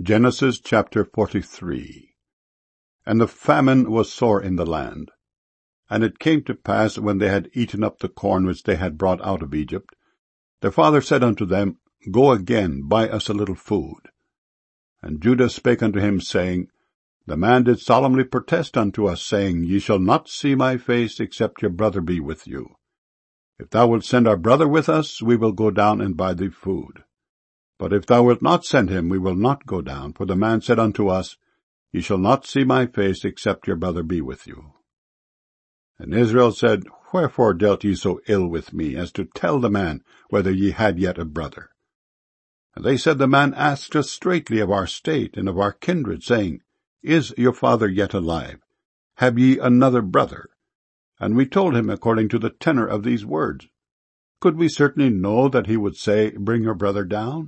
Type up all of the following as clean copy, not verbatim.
Genesis chapter 43. And the famine was sore in the land. And it came to pass, when they had eaten up the corn which they had brought out of Egypt, their father said unto them, Go again, buy us a little food. And Judah spake unto him, saying, The man did solemnly protest unto us, saying, Ye shall not see my face, except your brother be with you. If thou wilt send our brother with us, we will go down and buy thee food. But if thou wilt not send him, we will not go down, for the man said unto us, Ye shall not see my face, except your brother be with you. And Israel said, Wherefore dealt ye so ill with me, as to tell the man whether ye had yet a brother? And they said, The man asked us straitly of our state and of our kindred, saying, Is your father yet alive? Have ye another brother? And we told him according to the tenor of these words. Could we certainly know that he would say, Bring your brother down?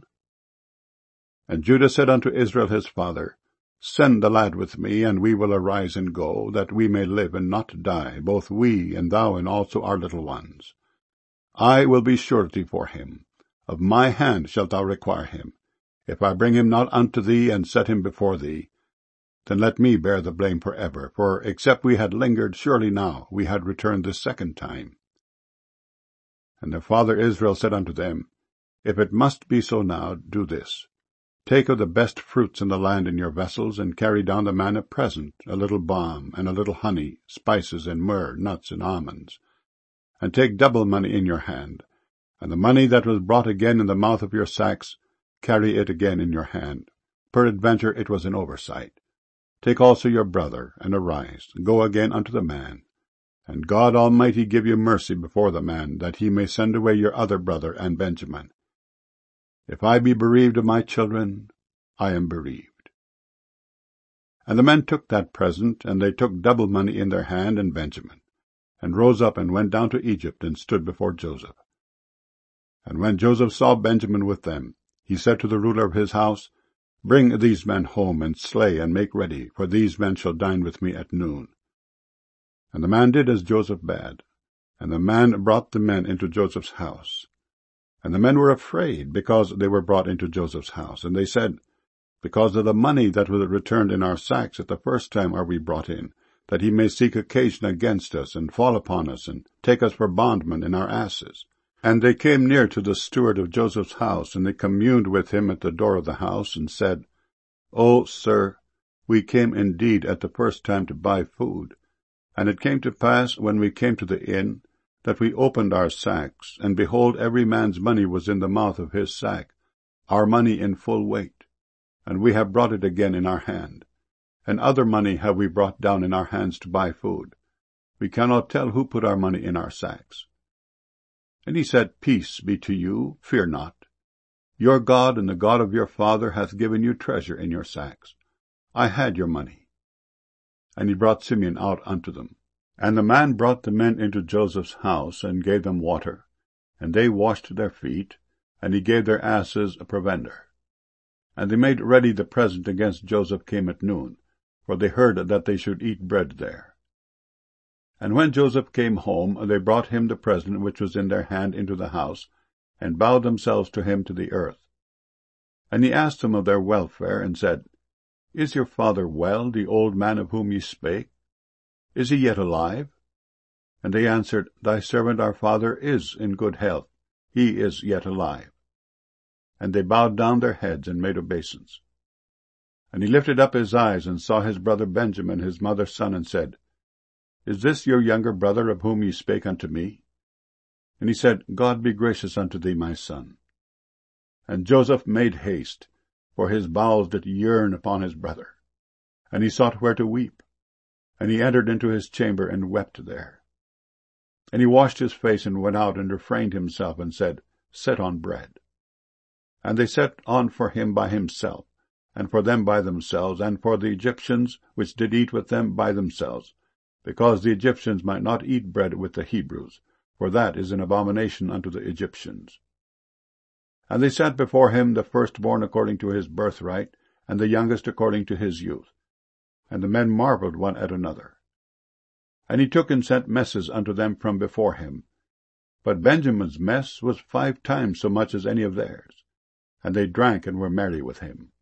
And Judah said unto Israel his father, Send the lad with me, and we will arise and go, that we may live and not die, both we and thou and also our little ones. I will be surety for him. Of my hand shalt thou require him. If I bring him not unto thee, and set him before thee, then let me bear the blame forever, for except we had lingered, surely now we had returned this second time. And their father Israel said unto them, If it must be so now, do this. Take of the best fruits in the land in your vessels, and carry down the man a present, a little balm, and a little honey, spices, and myrrh, nuts, and almonds. And take double money in your hand, and the money that was brought again in the mouth of your sacks, carry it again in your hand. Peradventure it was an oversight. Take also your brother, and arise, go again unto the man. And God Almighty give you mercy before the man, that he may send away your other brother and Benjamin. If I be bereaved of my children, I am bereaved. And the men took that present, and they took double money in their hand and Benjamin, and rose up and went down to Egypt, and stood before Joseph. And when Joseph saw Benjamin with them, he said to the ruler of his house, Bring these men home, and slay, and make ready, for these men shall dine with me at noon. And the man did as Joseph bade, and the man brought the men into Joseph's house. And the men were afraid, because they were brought into Joseph's house. And they said, Because of the money that was returned in our sacks at the first time are we brought in, that he may seek occasion against us, and fall upon us, and take us for bondmen in our asses. And they came near to the steward of Joseph's house, and they communed with him at the door of the house, and said, O sir, we came indeed at the first time to buy food. And it came to pass, when we came to the inn, that we opened our sacks, and behold, every man's money was in the mouth of his sack, our money in full weight. And we have brought it again in our hand. And other money have we brought down in our hands to buy food. We cannot tell who put our money in our sacks. And he said, Peace be to you, fear not. Your God and the God of your father hath given you treasure in your sacks. I had your money. And he brought Simeon out unto them. And the man brought the men into Joseph's house, and gave them water, and they washed their feet, and he gave their asses a provender. And they made ready the present against Joseph came at noon, for they heard that they should eat bread there. And when Joseph came home, they brought him the present which was in their hand into the house, and bowed themselves to him to the earth. And he asked them of their welfare, and said, Is your father well, the old man of whom ye spake? Is he yet alive? And they answered, Thy servant our father is in good health. He is yet alive. And they bowed down their heads and made obeisance. And he lifted up his eyes, and saw his brother Benjamin, his mother's son, and said, Is this your younger brother of whom ye spake unto me? And he said, God be gracious unto thee, my son. And Joseph made haste, for his bowels did yearn upon his brother. And he sought where to weep. And he entered into his chamber, and wept there. And he washed his face, and went out, and refrained himself, and said, Set on bread. And they set on for him by himself, and for them by themselves, and for the Egyptians which did eat with them by themselves, because the Egyptians might not eat bread with the Hebrews, for that is an abomination unto the Egyptians. And they set before him the firstborn according to his birthright, and the youngest according to his youth. And the men marveled one at another. And he took and sent messes unto them from before him. But Benjamin's mess was 5 times so much as any of theirs. And they drank and were merry with him.